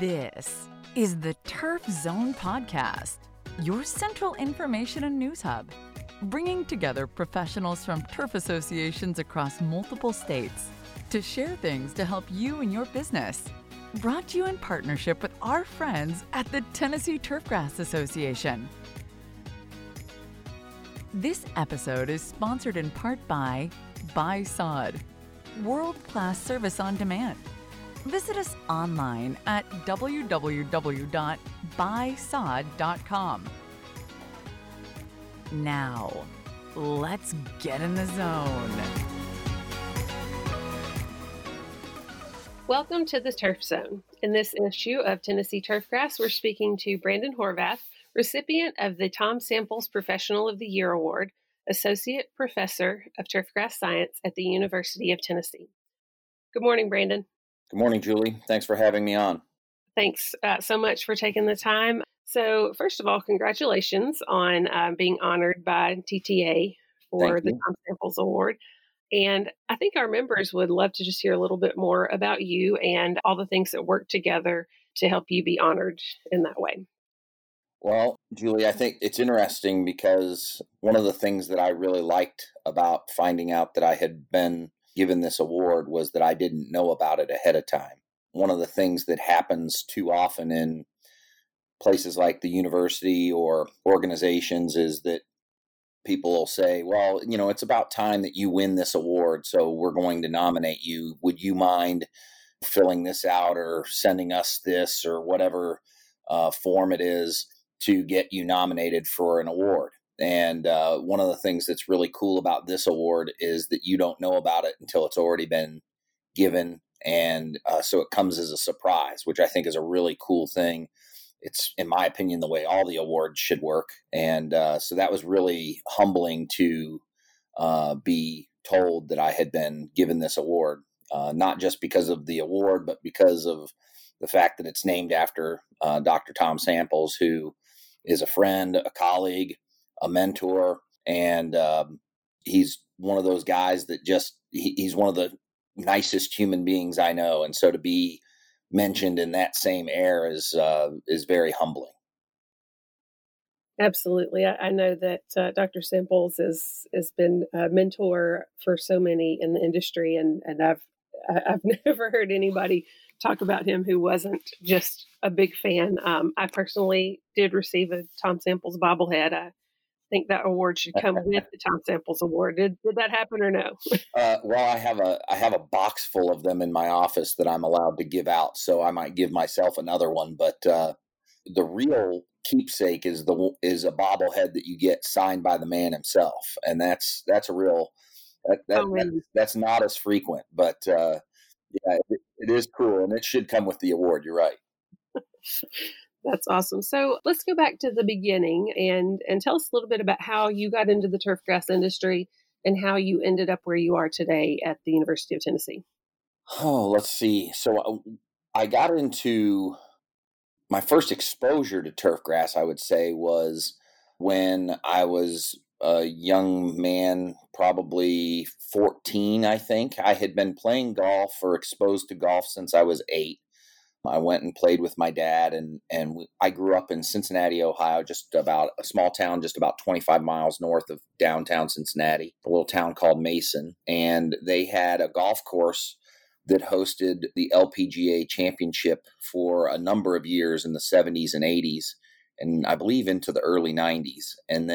This is the Turf Zone Podcast, your central information and news hub, bringing together professionals from turf associations across multiple states to share things to help you and your business. Brought to you in partnership with our friends at the Tennessee Turfgrass Association. This episode is sponsored in part by BuySod, world-class service on demand. Visit us online at www.buysod.com. Now, let's get in the zone. Welcome to the Turf Zone. In this issue of Tennessee Turfgrass, we're speaking to Brandon Horvath, recipient of the Tom Samples Professional of the Year Award, Associate Professor of Turfgrass Science at the University of Tennessee. Good morning, Brandon. Good morning, Julie. Thanks for having me on. Thanks so much for taking the time. So first of all, congratulations on being honored by TTA for the Tom Samples Award. And I think our members would love to just hear a little bit more about you and all the things that work together to help you be honored in that way. Well, Julie, I think it's interesting because one of the things that I really liked about finding out that I had been given this award was that I didn't know about it ahead of time. One of the things that happens too often in places like the university or organizations is that people will say, well, you know, it's about time that you win this award, so we're going to nominate you. Would you mind filling this out or sending us this or whatever form it is to get you nominated for an award? And one of the things that's really cool about this award is that you don't know about it until it's already been given. And so it comes as a surprise, which I think is a really cool thing. It's, in my opinion, the way all the awards should work. And so that was really humbling to be told that I had been given this award, not just because of the award, but because of the fact that it's named after Dr. Tom Samples, who is a friend, a colleague, a mentor, and he's one of those guys that he's one of the nicest human beings I know. And so to be mentioned in that same air is very humbling. Absolutely. I know that Dr. Samples has been a mentor for so many in the industry, and I've never heard anybody talk about him who wasn't just a big fan. I personally did receive a Tom Samples bobblehead. I think that award should come with the Tom Samples Award. Did that happen or no? Well, I have a box full of them in my office that I'm allowed to give out, so I might give myself another one. But the real keepsake is a bobblehead that you get signed by the man himself, and that's a real that's not as frequent. But yeah, it is cool, and it should come with the award. You're right. That's awesome. So let's go back to the beginning and tell us a little bit about how you got into the turfgrass industry and how you ended up where you are today at the University of Tennessee. Oh, let's see. So I got into my first exposure to turfgrass, I would say, was when I was a young man, probably 14, I think. I had been playing golf or exposed to golf since I was 8. I went and played with my dad, and I grew up in Cincinnati, Ohio, just about a small town, just about 25 miles north of downtown Cincinnati, a little town called Mason. And they had a golf course that hosted the LPGA championship for a number of years in the 70s and 80s, and I believe into the early 90s. And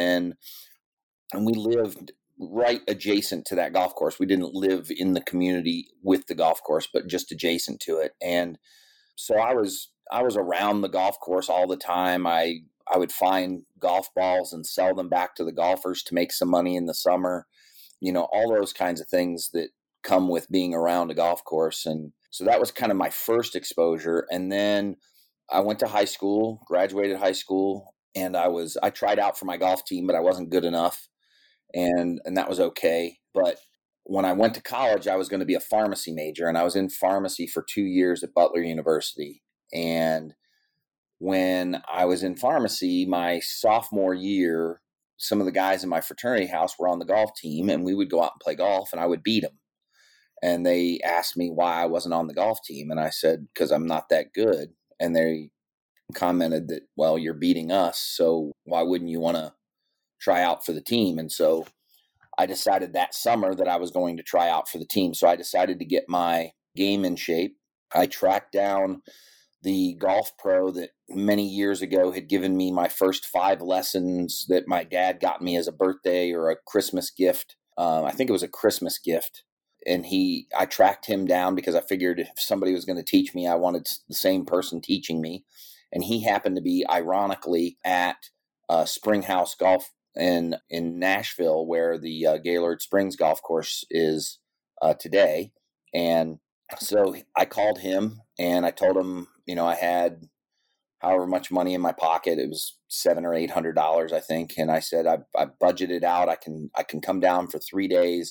we lived right adjacent to that golf course. We didn't live in the community with the golf course, but just adjacent to it. And so I was around the golf course all the time. I would find golf balls and sell them back to the golfers to make some money in the summer. You know, all those kinds of things that come with being around a golf course. And so that was kind of my first exposure. And then I went to high school, graduated high school, and I tried out for my golf team, but I wasn't good enough. And that was okay. But when I went to college, I was going to be a pharmacy major, and I was in pharmacy for 2 years at Butler University. And when I was in pharmacy, my sophomore year, some of the guys in my fraternity house were on the golf team, and we would go out and play golf, and I would beat them. And they asked me why I wasn't on the golf team, and I said, because I'm not that good. and they commented that, well, you're beating us, so why wouldn't you want to try out for the team? And so I decided that summer that I was going to try out for the team. So I decided to get my game in shape. I tracked down the golf pro that many years ago had given me my first 5 lessons that my dad got me as a birthday or a Christmas gift. I think it was a Christmas gift. And I tracked him down because I figured if somebody was going to teach me, I wanted the same person teaching me. And he happened to be, ironically, at Springhouse Golf in Nashville, where the Gaylord Springs golf course is today. And so I called him and I told him, I had however much money in my pocket. It was $700 or $800, I think. And I said, I budgeted out. I can come down for 3 days.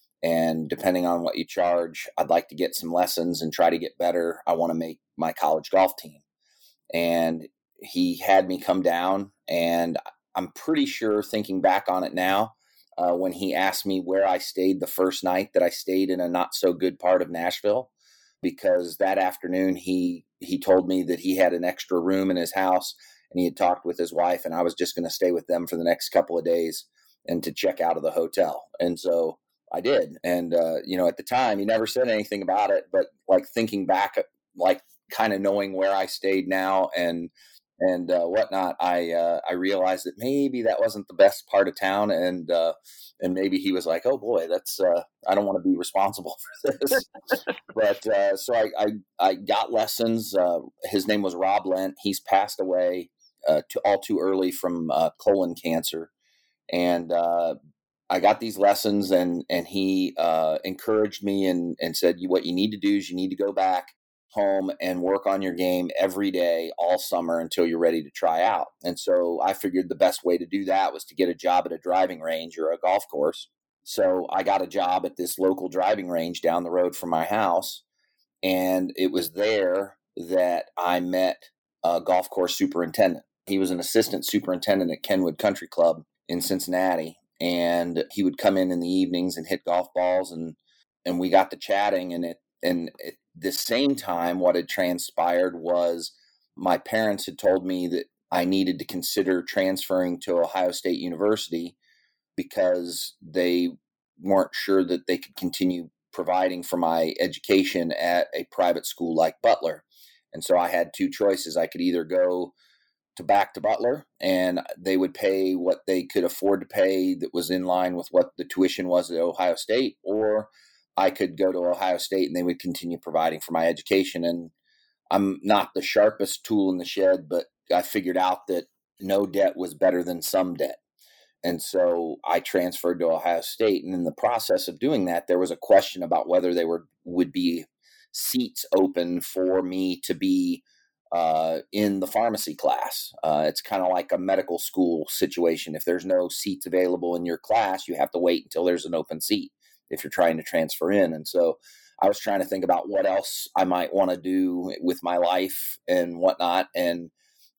And depending on what you charge, I'd like to get some lessons and try to get better. I want to make my college golf team. And he had me come down, and I'm pretty sure, thinking back on it now, when he asked me where I stayed the first night, that I stayed in a not so good part of Nashville, because that afternoon he told me that he had an extra room in his house and he had talked with his wife, and I was just going to stay with them for the next couple of days and to check out of the hotel. And so I did. And, at the time he never said anything about it, but like thinking back, like kind of knowing where I stayed now and whatnot, I realized that maybe that wasn't the best part of town, and maybe he was like, oh boy, that's I don't want to be responsible for this. But so I got lessons. His name was Rob Lent. He's passed away too early from colon cancer, and I got these lessons, and he encouraged me and said, what you need to do is you need to go back home and work on your game every day all summer until you're ready to try out. And so I figured the best way to do that was to get a job at a driving range or a golf course. So I got a job at this local driving range down the road from my house. And it was there that I met a golf course superintendent. He was an assistant superintendent at Kenwood Country Club in Cincinnati. And he would come in the evenings and hit golf balls. And we got to chatting, and at the same time, what had transpired was my parents had told me that I needed to consider transferring to Ohio State University because they weren't sure that they could continue providing for my education at a private school like Butler. And so I had 2 choices. I could either go back to Butler, and they would pay what they could afford to pay that was in line with what the tuition was at Ohio State, or I could go to Ohio State and they would continue providing for my education. And I'm not the sharpest tool in the shed, but I figured out that no debt was better than some debt. And so I transferred to Ohio State. And in the process of doing that, there was a question about whether would be seats open for me to be in the pharmacy class. It's kind of like a medical school situation. If there's no seats available in your class, you have to wait until there's an open seat if you're trying to transfer in. And so I was trying to think about what else I might want to do with my life and whatnot. And,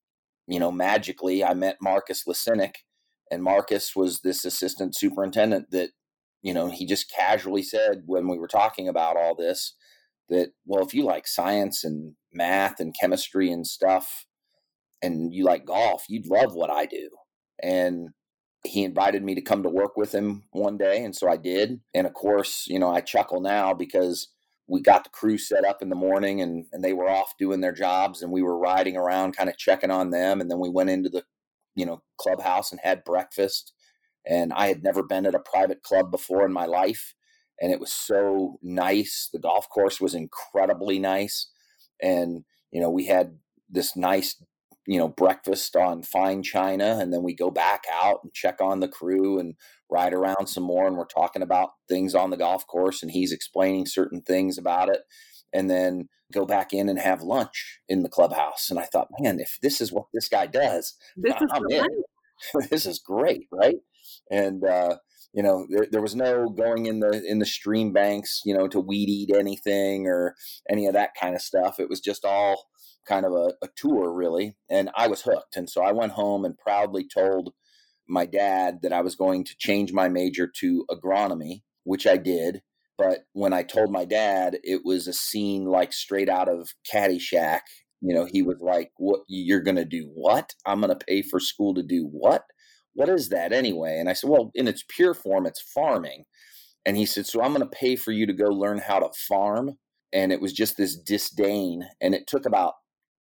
magically I met Marcus Lasinik, and Marcus was this assistant superintendent that, he just casually said when we were talking about all this that, well, if you like science and math and chemistry and stuff, and you like golf, you'd love what I do. And he invited me to come to work with him one day. And so I did. And of course, I chuckle now because we got the crew set up in the morning and they were off doing their jobs, and we were riding around kind of checking on them. And then we went into the, clubhouse and had breakfast. And I had never been at a private club before in my life. And it was so nice. The golf course was incredibly nice. And, we had this nice, breakfast on fine china. And then we go back out and check on the crew and ride around some more. And we're talking about things on the golf course, and he's explaining certain things about it. And then go back in and have lunch in the clubhouse. And I thought, man, if this is what this guy does, I'm in. This is great, right? And there was no going in the stream banks, to weed eat anything or any of that kind of stuff. It was just all kind of a tour, really. And I was hooked. And so I went home and proudly told my dad that I was going to change my major to agronomy, which I did. But when I told my dad, it was a scene like straight out of Caddyshack, he was like, "What, you're going to do what? I'm going to pay for school to do what? What is that anyway?" And I said, "Well, in its pure form, it's farming." And he said, "So I'm going to pay for you to go learn how to farm?" And it was just this disdain. And it took about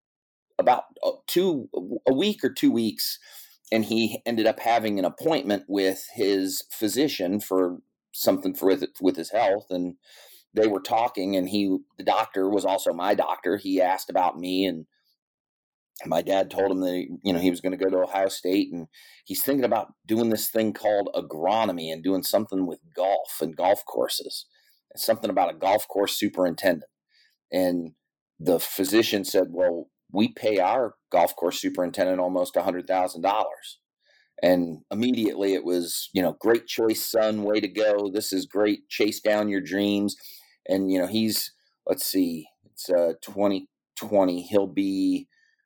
a week or 2 weeks. And he ended up having an appointment with his physician for something with his health. And they were talking, and the doctor was also my doctor. He asked about me, and my dad told him that, he was going to go to Ohio State, and he's thinking about doing this thing called agronomy and doing something with golf and golf courses. It's something about a golf course superintendent. And the physician said, "Well, we pay our golf course superintendent almost $100,000. And immediately it was, "Great choice, son. Way to go. This is great. Chase down your dreams." And, let's see, it's 2020. He'll be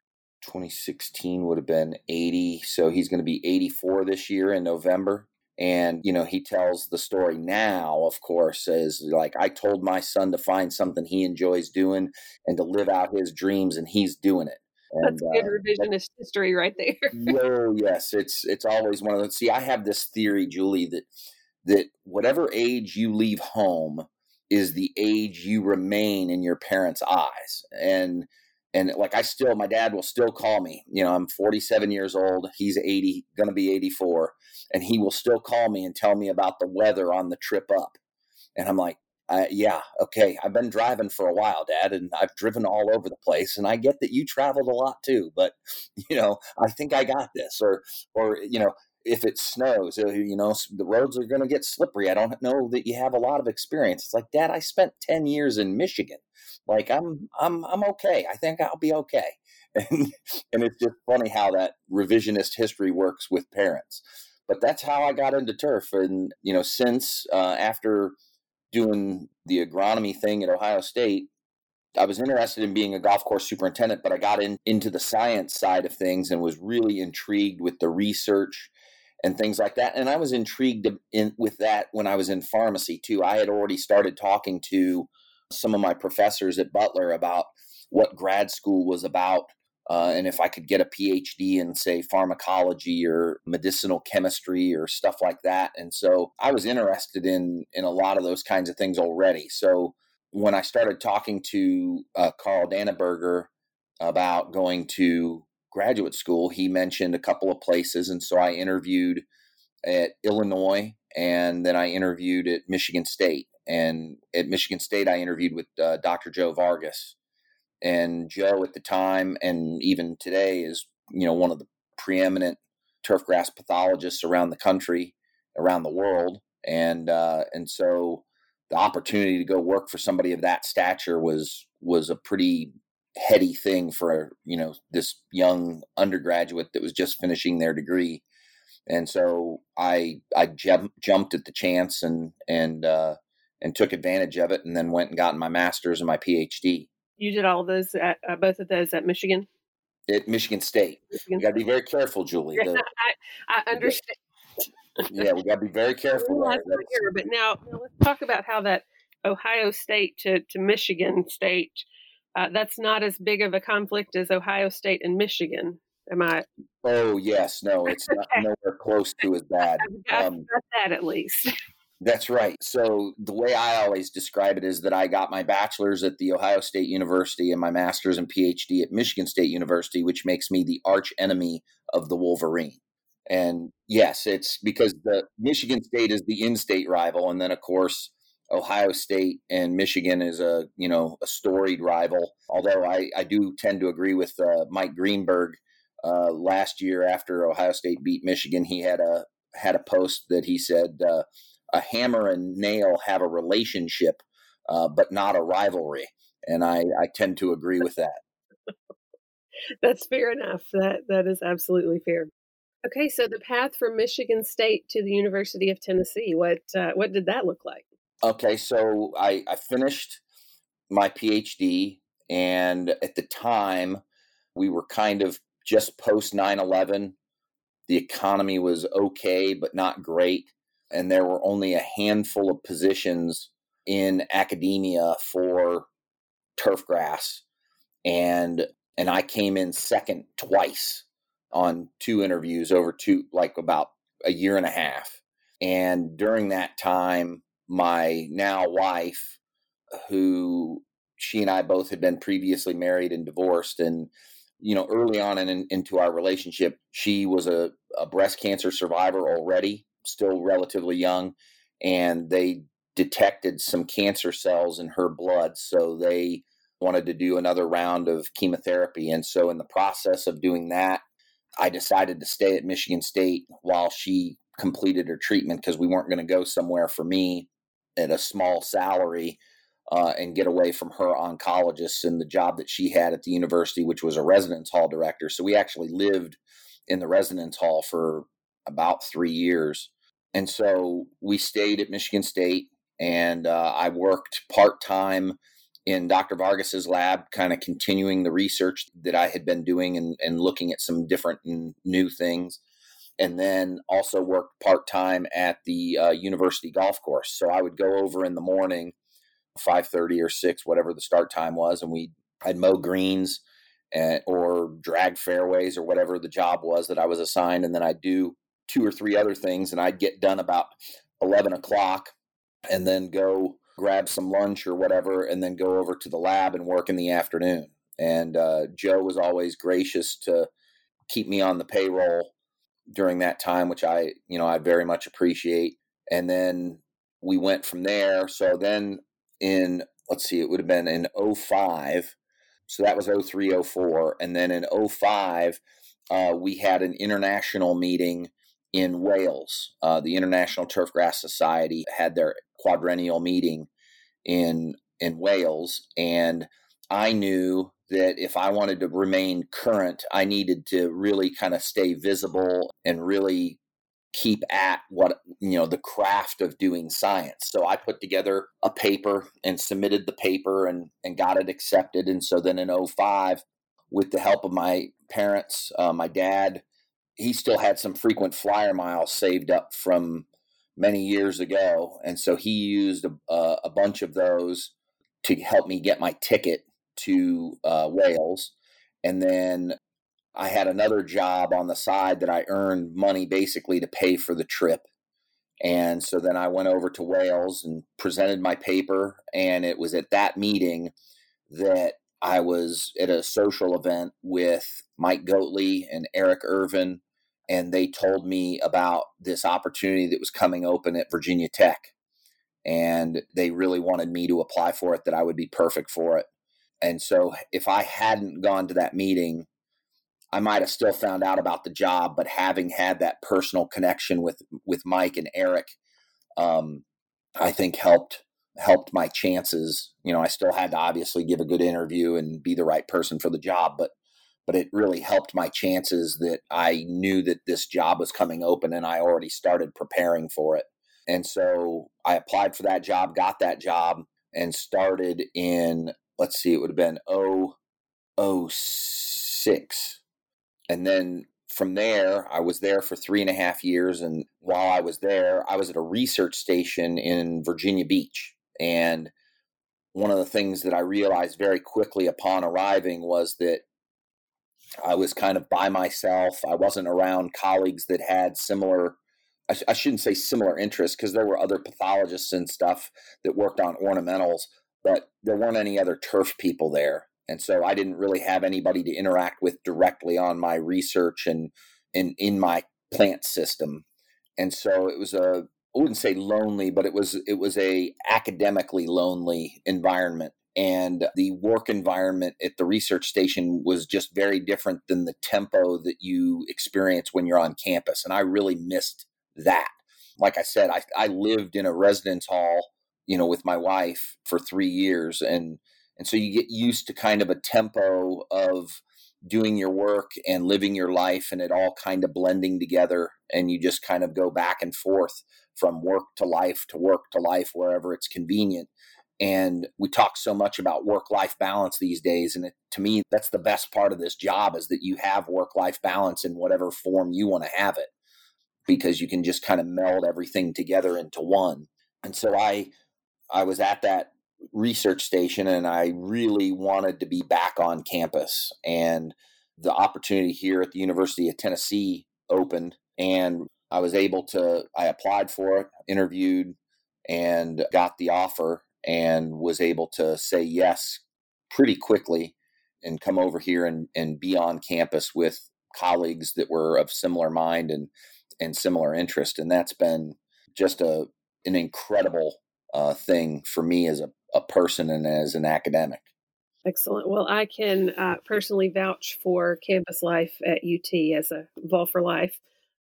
2016 would have been 80. So he's going to be 84 this year in November. And, he tells the story now, of course, as like, "I told my son to find something he enjoys doing and to live out his dreams, and he's doing it." That's good revisionist history right there. Oh, yes. It's always one of those. See, I have this theory, Julie, that whatever age you leave home is the age you remain in your parents' eyes. And like, my dad will still call me. I'm 47 years old. He's 80, going to be 84. And he will still call me and tell me about the weather on the trip up. And I'm like, "Yeah, okay. I've been driving for a while, Dad, and I've driven all over the place. And I get that you traveled a lot too, but, I think I got this." Or, if it snows, the roads are going to get slippery. I don't know that you have a lot of experience. It's like, "Dad, I spent 10 years in Michigan. Like, I'm okay. I think I'll be okay." And it's just funny how that revisionist history works with parents. But that's how I got into turf. And, since after doing the agronomy thing at Ohio State, I was interested in being a golf course superintendent, but I got into the science side of things and was really intrigued with the research and things like that. And I was intrigued with that when I was in pharmacy too. I had already started talking to some of my professors at Butler about what grad school was about, and if I could get a PhD in, say, pharmacology or medicinal chemistry or stuff like that. And so I was interested in a lot of those kinds of things already. So when I started talking to Carl Danneberger about going to graduate school, he mentioned a couple of places. And so I interviewed at Illinois, and then I interviewed at Michigan State. And at Michigan State, I interviewed with Dr. Joe Vargas. And Joe at the time, and even today, is, one of the preeminent turfgrass pathologists around the country, around the world. And so the opportunity to go work for somebody of that stature was a pretty heady thing for, this young undergraduate that was just finishing their degree. And so I jumped at the chance and took advantage of it, and then went and got my master's and my PhD. You did all of those both of those at Michigan? At Michigan State. You got to be very careful, Julie. I understand. Yeah, we got to be very careful. But now let's talk about how that Ohio State to Michigan State, that's not as big of a conflict as Ohio State and Michigan. Am I? Oh, yes. No, it's not nowhere close to as bad. I've got that at least. That's right. So the way I always describe it is that I got my bachelor's at the Ohio State University and my master's and PhD at Michigan State University, which makes me the arch enemy of the Wolverine. And yes, it's because the Michigan State is the in-state rival. And then, of course, Ohio State and Michigan is a storied rival. Although I do tend to agree with Mike Greenberg. Last year after Ohio State beat Michigan, he had a post that he said, "A hammer and nail have a relationship, but not a rivalry." And I tend to agree with that. That's fair enough. That is absolutely fair. Okay, so the path from Michigan State to the University of Tennessee, what did that look like? Okay, so I finished my PhD, and at the time, we were kind of just post 9/11. The economy was okay, but not great. And there were only a handful of positions in academia for turfgrass. And And I came in second twice on 2 interviews over about a year and a half. And during that time, my now wife, who she and I both had been previously married and divorced, and early on into our relationship, she was a breast cancer survivor already, still relatively young, and they detected some cancer cells in her blood, so they wanted to do another round of chemotherapy. And so in the process of doing that, I decided to stay at Michigan State while she completed her treatment, because we weren't going to go somewhere for me at a small salary and get away from her oncologist and the job that she had at the university, which was a residence hall director. So we actually lived in the residence hall for about 3 years. And so we stayed at Michigan State, and I worked part-time in Dr. Vargas's lab, kind of continuing the research that I had been doing and looking at some different and new things. And then also worked part-time at the university golf course. So I would go over in the morning, 5:30 or 6, whatever the start time was, and I'd mow greens or drag fairways or whatever the job was that I was assigned. And then I'd do 2 or 3 other things, and I'd get done about 11 o'clock and then go grab some lunch or whatever, and then go over to the lab and work in the afternoon. And Joe was always gracious to keep me on the payroll during that time, which I very much appreciate. And then we went from there. So then it would have been in 05. So that was 03, 04. And then in 05, we had an international meeting in Wales. The International Turfgrass Society had their quadrennial meeting in Wales. And I knew that if I wanted to remain current, I needed to really kind of stay visible and really keep at the craft of doing science. So I put together a paper and submitted the paper and got it accepted. And so then in 05, with the help of my parents, my dad, he still had some frequent flyer miles saved up from many years ago. And so he used a bunch of those to help me get my ticket to Wales. And then I had another job on the side that I earned money basically to pay for the trip. And so then I went over to Wales and presented my paper. And it was at that meeting that I was at a social event with Mike Goatley and Eric Irvin. And they told me about this opportunity that was coming open at Virginia Tech. And they really wanted me to apply for it, that I would be perfect for it. And so if I hadn't gone to that meeting, I might have still found out about the job, but having had that personal connection with Mike and Eric, I think helped my chances. I still had to obviously give a good interview and be the right person for the job, but it really helped my chances that I knew that this job was coming open and I already started preparing for it. And so I applied for that job, got that job, and started in, it would have been 06. And then from there, I was there for 3.5 years. And while I was there, I was at a research station in Virginia Beach. And one of the things that I realized very quickly upon arriving was that I was kind of by myself. I wasn't around colleagues that had similar, I shouldn't say similar interests, because there were other pathologists and stuff that worked on ornamentals, but there weren't any other turf people there. And so I didn't really have anybody to interact with directly on my research and in my plant system. And so it was I wouldn't say lonely, but it was a academically lonely environment. And the work environment at the research station was just very different than the tempo that you experience when you're on campus. And I really missed that. Like I said, I lived in a residence hall, with my wife for 3 years. And so you get used to kind of a tempo of doing your work and living your life, and it all kind of blending together. And you just kind of go back and forth from work to life to work to life, wherever it's convenient. And we talk so much about work-life balance these days. And to me, that's the best part of this job, is that you have work-life balance in whatever form you want to have it, because you can just kind of meld everything together into one. And so I was at that research station, and I really wanted to be back on campus. And the opportunity here at the University of Tennessee opened, and I applied for it, interviewed, and got the offer, and was able to say yes pretty quickly and come over here and be on campus with colleagues that were of similar mind and similar interest. And that's been just an incredible thing for me as a person and as an academic. Excellent. Well, I can personally vouch for campus life at UT as a Vol for Life.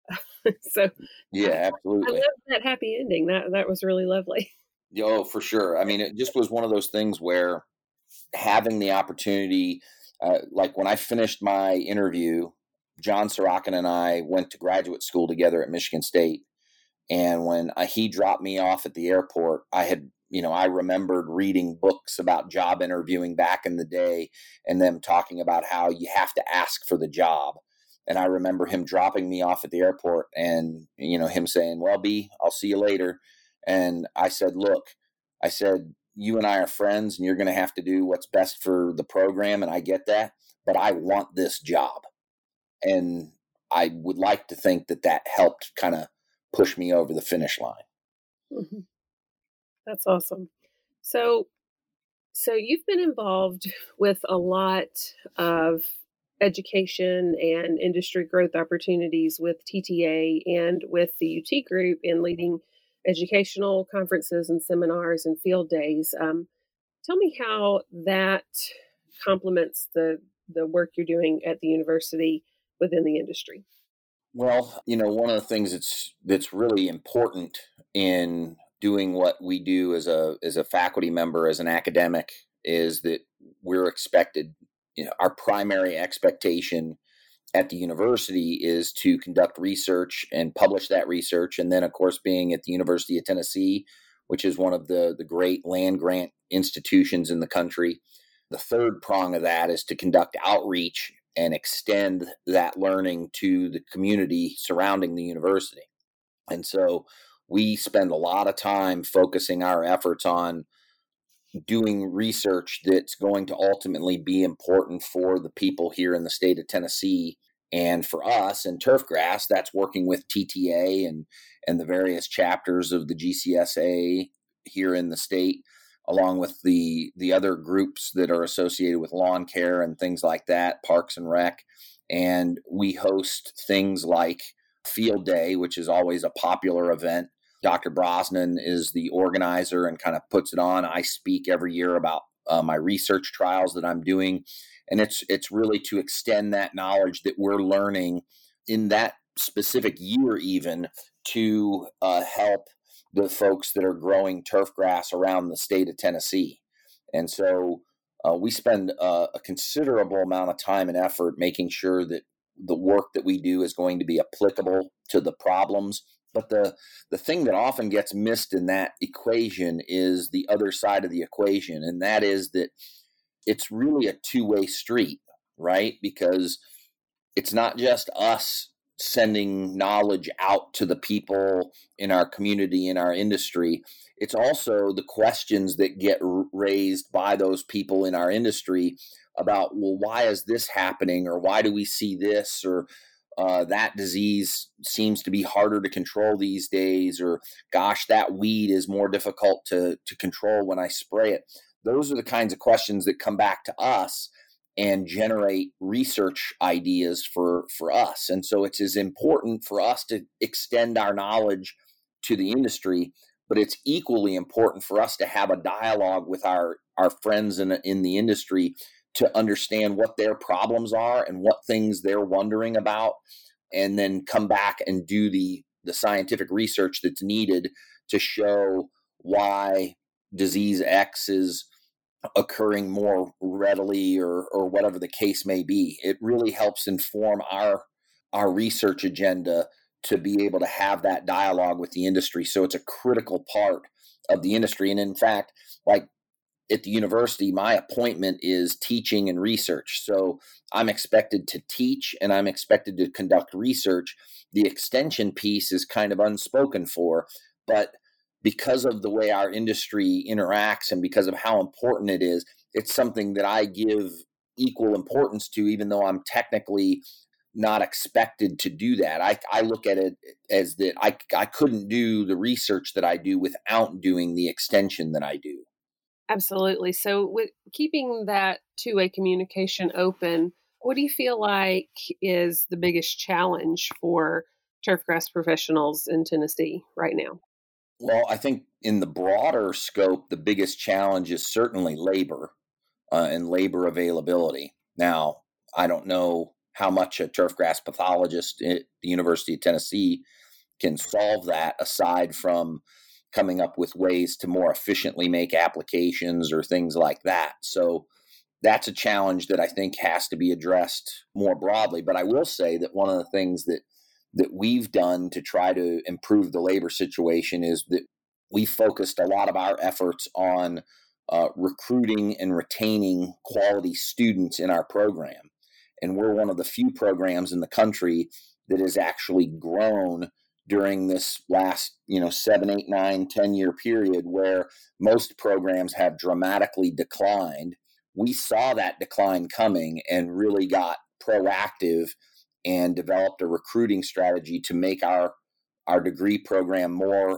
So yeah, absolutely. I love that happy ending. That was really lovely. Oh, for sure. I mean, it just was one of those things where having the opportunity, like when I finished my interview, John Sorokin and I went to graduate school together at Michigan State. And when he dropped me off at the airport, I remembered reading books about job interviewing back in the day and them talking about how you have to ask for the job. And I remember him dropping me off at the airport and, him saying, well, B, I'll see you later. And I said, look, you and I are friends and you're going to have to do what's best for the program. And I get that, but I want this job. And I would like to think that helped kind of push me over the finish line. Mm-hmm. That's awesome. So you've been involved with a lot of education and industry growth opportunities with TTA and with the UT group in leading educational conferences and seminars and field days. Tell me how that complements the work you're doing at the university within the industry. Well, one of the things that's really important in doing what we do as a faculty member, as an academic, is that we're expected, our primary expectation at the university is to conduct research and publish that research. And then, of course, being at the University of Tennessee, which is one of the great land grant institutions in the country, the third prong of that is to conduct outreach and extend that learning to the community surrounding the university. And so we spend a lot of time focusing our efforts on doing research that's going to ultimately be important for the people here in the state of Tennessee. And for us in Turfgrass, that's working with TTA and the various chapters of the GCSA here in the state, along with the other groups that are associated with lawn care and things like that, Parks and Rec. And we host things like Field Day, which is always a popular event. Dr. Brosnan is the organizer and kind of puts it on. I speak every year about my research trials that I'm doing. And it's really to extend that knowledge that we're learning in that specific year even to help the folks that are growing turfgrass around the state of Tennessee. And so we spend a considerable amount of time and effort making sure that the work that we do is going to be applicable to the problems. But the thing that often gets missed in that equation is the other side of the equation. And that is that it's really a two-way street, right? Because it's not just us sending knowledge out to the people in our community, in our industry. It's also the questions that get raised by those people in our industry about, well, why is this happening? Or why do we see this? Or that disease seems to be harder to control these days, or gosh, that weed is more difficult to control when I spray it. Those are the kinds of questions that come back to us and generate research ideas for us. And so it's as important for us to extend our knowledge to the industry, but it's equally important for us to have a dialogue with our friends in the industry to understand what their problems are and what things they're wondering about, and then come back and do the scientific research that's needed to show why disease X is occurring more readily or whatever the case may be. It really helps inform our research agenda to be able to have that dialogue with the industry. So it's a critical part of the industry. And in fact, like at the university, my appointment is teaching and research. So I'm expected to teach and I'm expected to conduct research. The extension piece is kind of unspoken for, but because of the way our industry interacts and because of how important it is, it's something that I give equal importance to, even though I'm technically not expected to do that. I look at it as that I couldn't do the research that I do without doing the extension that I do. Absolutely. So, with keeping that two-way communication open, what do you feel like is the biggest challenge for turfgrass professionals in Tennessee right now? Well, I think in the broader scope, the biggest challenge is certainly labor and labor availability. Now, I don't know how much a turfgrass pathologist at the University of Tennessee can solve that aside from coming up with ways to more efficiently make applications or things like that. So that's a challenge that I think has to be addressed more broadly. But I will say that one of the things that we've done to try to improve the labor situation is that we focused a lot of our efforts on recruiting and retaining quality students in our program. And we're one of the few programs in the country that has actually grown during this last 7, 8, 9, 10-year period, where most programs have dramatically declined. We saw that decline coming and really got proactive and developed a recruiting strategy to make our degree program more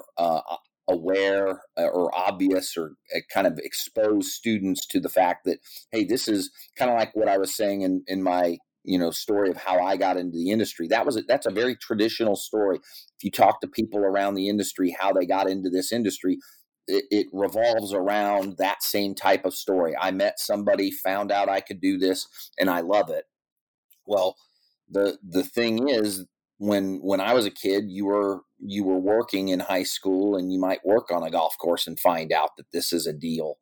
aware or obvious, or kind of expose students to the fact that, hey, this is kind of like what I was saying in my story of how I got into the industry. That's a very traditional story. If you talk to people around the industry, how they got into this industry, it revolves around that same type of story. I met somebody, found out I could do this, and I love it. Well, the thing is, when I was a kid, you were working in high school, and you might work on a golf course and find out that this is a deal.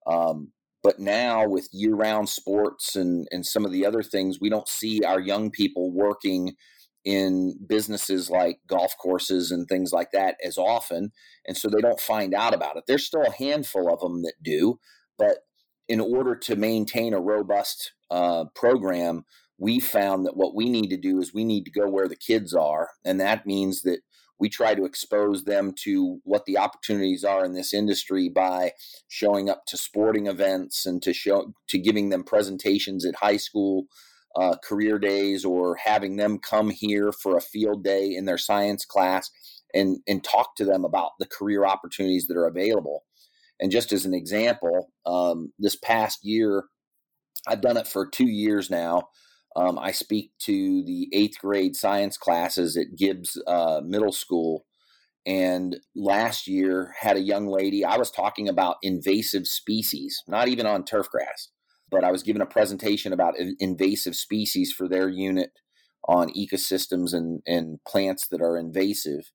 But now with year-round sports and some of the other things, we don't see our young people working in businesses like golf courses and things like that as often. And so they don't find out about it. There's still a handful of them that do. But in order to maintain a robust program, we found that what we need to do is we need to go where the kids are. And that means that we try to expose them to what the opportunities are in this industry by showing up to sporting events and to giving them presentations at high school career days, or having them come here for a field day in their science class and talk to them about the career opportunities that are available. And just as an example, this past year, I've done it for 2 years now. I speak to the 8th grade science classes at Gibbs Middle School. And last year had a young lady, I was talking about invasive species, not even on turfgrass, but I was giving a presentation about invasive species for their unit on ecosystems and plants that are invasive.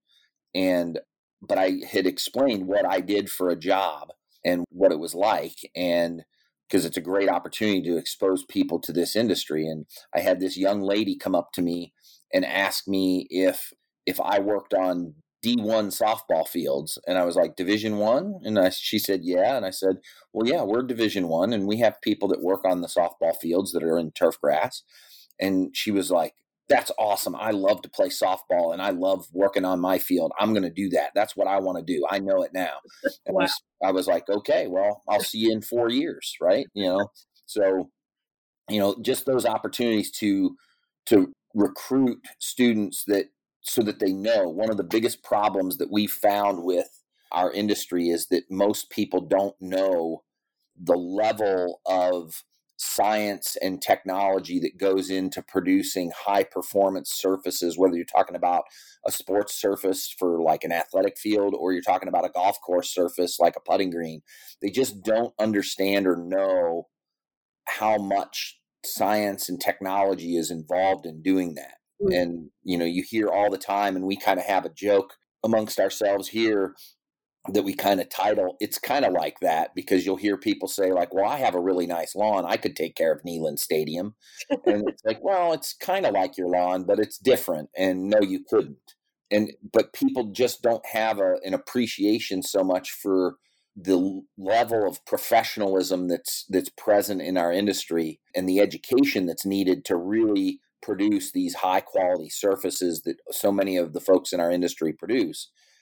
But I had explained what I did for a job and what it was like. And because it's a great opportunity to expose people to this industry. And I had this young lady come up to me and ask me if I worked on D1 softball fields. And I was like, Division One? And she said, yeah. And I said, well, yeah, we're Division One, and we have people that work on the softball fields that are in turf grass. And she was like, that's awesome. I love to play softball, and I love working on my field. I'm going to do that. That's what I want to do. I know it now. And Wow. I was like, okay, well, I'll see you in 4 years. Right. So, just those opportunities to recruit students so that they know. One of the biggest problems that we found with our industry is that most people don't know the level of science and technology that goes into producing high performance surfaces, whether you're talking about a sports surface for like an athletic field, or you're talking about a golf course surface like a putting green. They just don't understand or know how much science and technology is involved in doing that. And, you hear all the time, and we kind of have a joke amongst ourselves here that we kind of title, it's kind of like that, because you'll hear people say like, well, I have a really nice lawn. I could take care of Neyland Stadium. And it's like, well, it's kind of like your lawn, but it's different. And no, you couldn't. But people just don't have an appreciation so much for the level of professionalism that's present in our industry, and the education that's needed to really produce these high quality surfaces that so many of the folks in our industry produce.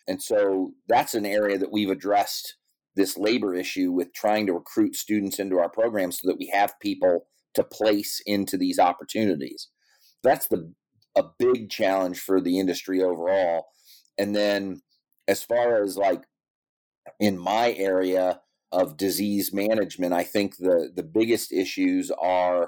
And so that's an area that we've addressed this labor issue with trying to recruit students into our program so that we have people to place into these opportunities. That's a big challenge for the industry overall. And then as far as like in my area of disease management, I think the biggest issues are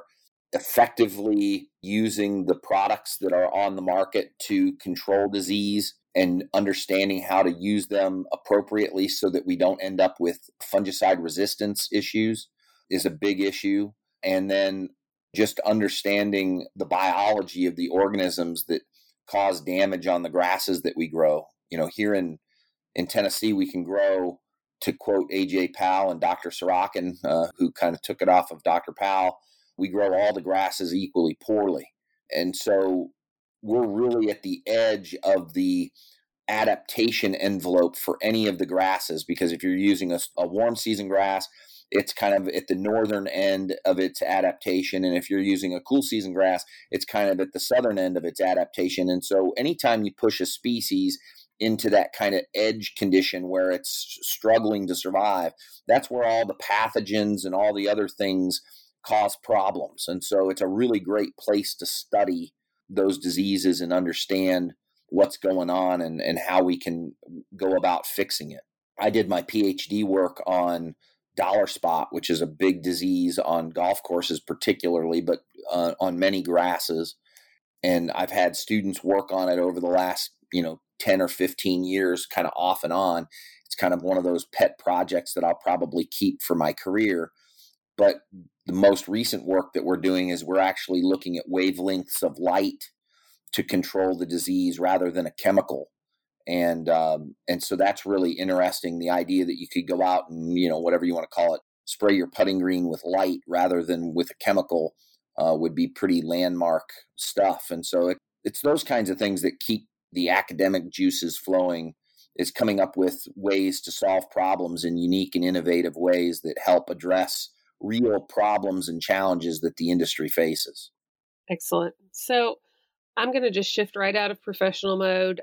effectively using the products that are on the market to control disease and understanding how to use them appropriately so that we don't end up with fungicide resistance issues is a big issue. And then just understanding the biology of the organisms that cause damage on the grasses that we grow. Here in Tennessee, we can grow, to quote AJ Powell and Dr. Sorokin, who kind of took it off of Dr. Powell, we grow all the grasses equally poorly. And so we're really at the edge of the adaptation envelope for any of the grasses, because if you're using a warm season grass, it's kind of at the northern end of its adaptation. And if you're using a cool season grass, it's kind of at the southern end of its adaptation. And so anytime you push a species into that kind of edge condition where it's struggling to survive, that's where all the pathogens and all the other things cause problems. And so it's a really great place to study those diseases and understand what's going on and how we can go about fixing it. I did my PhD work on dollar spot, which is a big disease on golf courses particularly, but on many grasses. And I've had students work on it over the last, 10 or 15 years, kind of off and on. It's kind of one of those pet projects that I'll probably keep for my career. But the most recent work that we're doing is we're actually looking at wavelengths of light to control the disease rather than a chemical. And so that's really interesting. The idea that you could go out and, whatever you want to call it, spray your putting green with light rather than with a chemical would be pretty landmark stuff. And so it's those kinds of things that keep the academic juices flowing, is coming up with ways to solve problems in unique and innovative ways that help address real problems and challenges that the industry faces. Excellent. So I'm going to just shift right out of professional mode.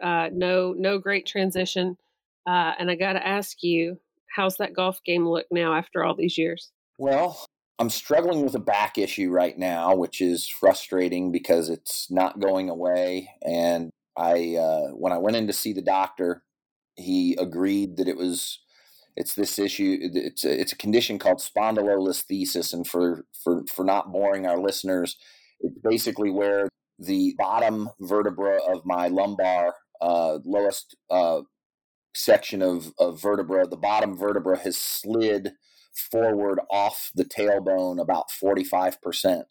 No great transition. And I got to ask you, how's that golf game look now after all these years? Well, I'm struggling with a back issue right now, which is frustrating because it's not going away. And when I went in to see the doctor, he agreed that it's this issue. It's a condition called spondylolisthesis. And for not boring our listeners, it's basically where the bottom vertebra of my lumbar, lowest section of vertebra, the bottom vertebra has slid forward off the tailbone about 45%.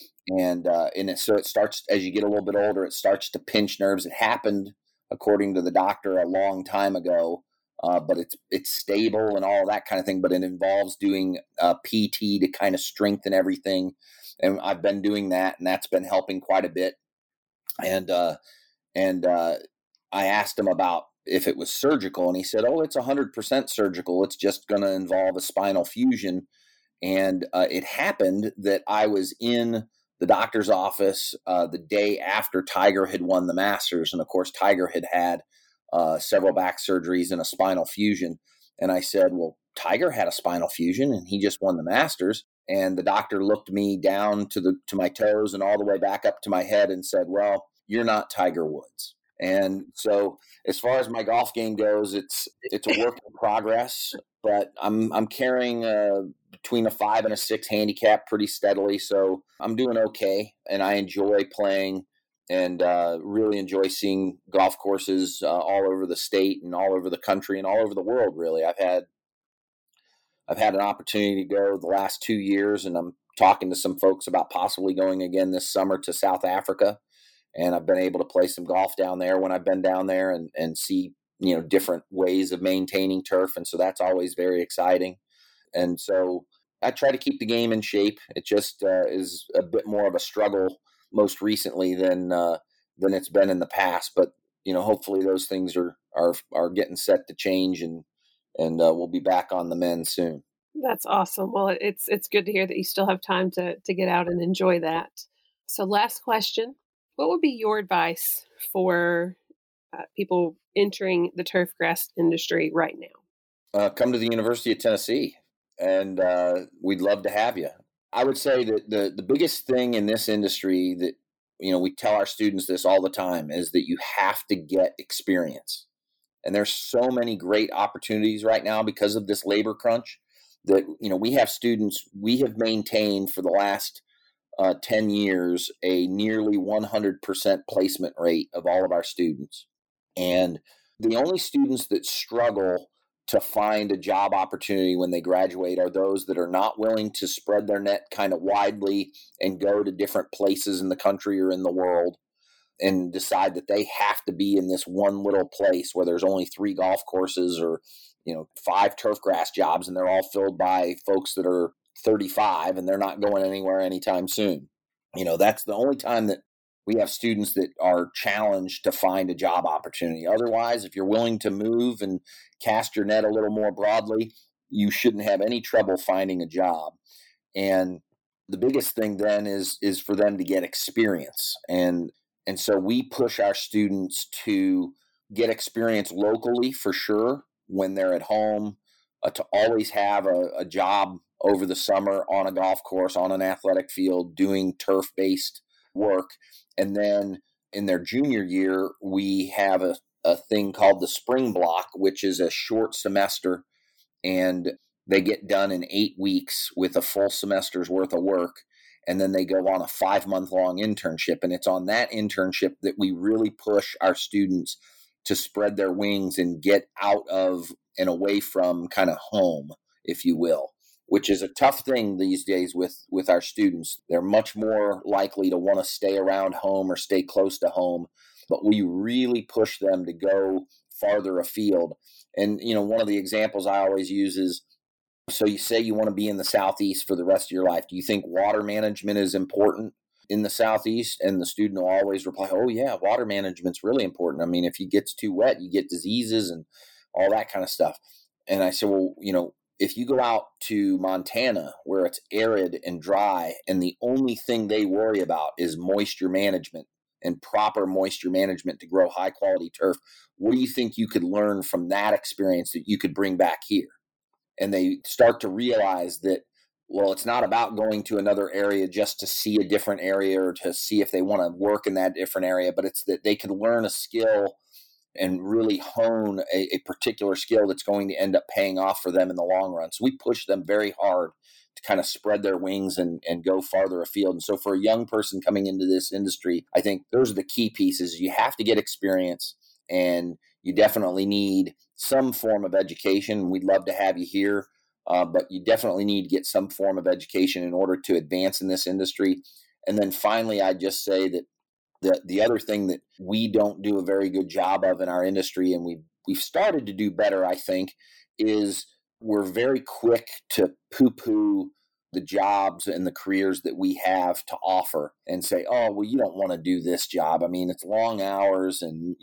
So it starts, as you get a little bit older, it starts to pinch nerves. It happened, according to the doctor, a long time ago, but it's stable and all that kind of thing. But it involves doing PT to kind of strengthen everything, and I've been doing that, and that's been helping quite a bit. And I asked him about if it was surgical, and he said, "Oh, it's 100% surgical. It's just going to involve a spinal fusion." And it happened that I was in the doctor's office the day after Tiger had won the Masters. And of course, Tiger had several back surgeries and a spinal fusion. And I said, well, Tiger had a spinal fusion and he just won the Masters. And the doctor looked me down to my toes and all the way back up to my head and said, well, you're not Tiger Woods. And so as far as my golf game goes, it's a work in progress, but I'm carrying between a 5 and a 6 handicap pretty steadily. So I'm doing okay, and I enjoy playing and really enjoy seeing golf courses all over the state and all over the country and all over the world. Really, I've had an opportunity to go the last 2 years, and I'm talking to some folks about possibly going again this summer to South Africa. And I've been able to play some golf down there when I've been down there and see, different ways of maintaining turf. And so that's always very exciting. And so I try to keep the game in shape. It just is a bit more of a struggle most recently than it's been in the past. But, hopefully those things are getting set to change and we'll be back on the mend soon. That's awesome. Well, it's good to hear that you still have time to get out and enjoy that. So last question. What would be your advice for people entering the turf grass industry right now? Come to the University of Tennessee, and we'd love to have you. I would say that the biggest thing in this industry that, we tell our students this all the time, is that you have to get experience. And there's so many great opportunities right now because of this labor crunch that, we have students, we have maintained for the last 10 years a nearly 100% placement rate of all of our students. And the only students that struggle to find a job opportunity when they graduate are those that are not willing to spread their net kind of widely and go to different places in the country or in the world and decide that they have to be in this one little place where there's only 3 golf courses or, 5 turf grass jobs, and they're all filled by folks that are 35 and they're not going anywhere anytime soon. That's the only time that we have students that are challenged to find a job opportunity. Otherwise, if you're willing to move and cast your net a little more broadly, you shouldn't have any trouble finding a job. And the biggest thing then is for them to get experience. And so we push our students to get experience locally for sure when they're at home, to always have a job over the summer on a golf course, on an athletic field, doing turf-based work. And then in their junior year, we have a thing called the spring block, which is a short semester, and they get done in 8 weeks with a full semester's worth of work. And then they go on a 5-month-long internship. And it's on that internship that we really push our students to spread their wings and get out of and away from kind of home, if you will, which is a tough thing these days with our students. They're much more likely to want to stay around home or stay close to home, but we really push them to go farther afield. And, one of the examples I always use is, so you say you want to be in the Southeast for the rest of your life. Do you think water management is important in the Southeast? And the student will always reply, oh yeah, water management's really important. I mean, if it gets too wet, you get diseases and all that kind of stuff. And I said, well, if you go out to Montana where it's arid and dry and the only thing they worry about is moisture management and proper moisture management to grow high quality turf, what do you think you could learn from that experience that you could bring back here? And they start to realize that, well, it's not about going to another area just to see a different area or to see if they want to work in that different area, but it's that they could learn a skill and really hone a particular skill that's going to end up paying off for them in the long run. So we push them very hard to kind of spread their wings and go farther afield. And so for a young person coming into this industry, I think those are the key pieces. You have to get experience, and you definitely need some form of education. We'd love to have you here, but you definitely need to get some form of education in order to advance in this industry. And then finally, I'd just say that the other thing that we don't do a very good job of in our industry, and we've started to do better, I think, is we're very quick to poo-poo the jobs and the careers that we have to offer and say, oh, well, you don't want to do this job. I mean, it's long hours and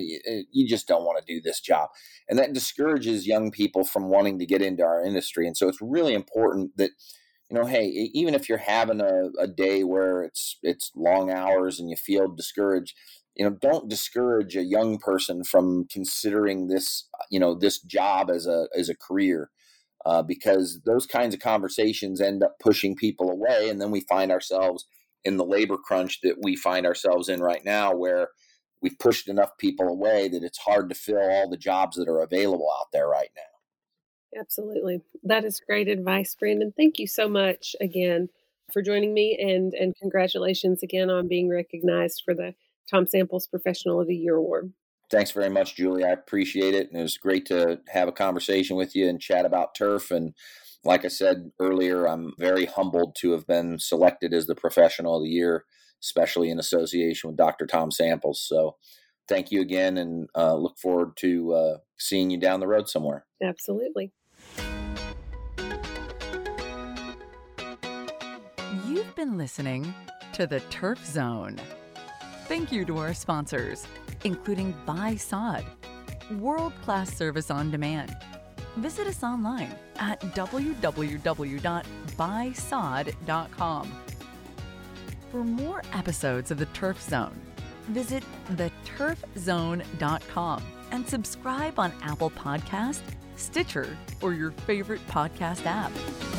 you just don't want to do this job. And that discourages young people from wanting to get into our industry. And so it's really important that, hey, even if you're having a day where it's long hours and you feel discouraged, don't discourage a young person from considering this, this job as a career. Because those kinds of conversations end up pushing people away. And then we find ourselves in the labor crunch that we find ourselves in right now, where we've pushed enough people away that it's hard to fill all the jobs that are available out there right now. Absolutely. That is great advice, Brandon. Thank you so much again for joining me, and congratulations again on being recognized for the Tom Samples Professional of the Year Award. Thanks very much, Julie. I appreciate it. And it was great to have a conversation with you and chat about turf. And like I said earlier, I'm very humbled to have been selected as the Professional of the Year, especially in association with Dr. Tom Samples. So thank you again, and look forward to seeing you down the road somewhere. Absolutely. You've been listening to The Turf Zone. Thank you to our sponsors, including Buy Sod, world-class service on demand. Visit us online at www.buysod.com. For more episodes of The Turf Zone, Visit theturfzone.com and subscribe on Apple Podcasts, Stitcher, or your favorite podcast app.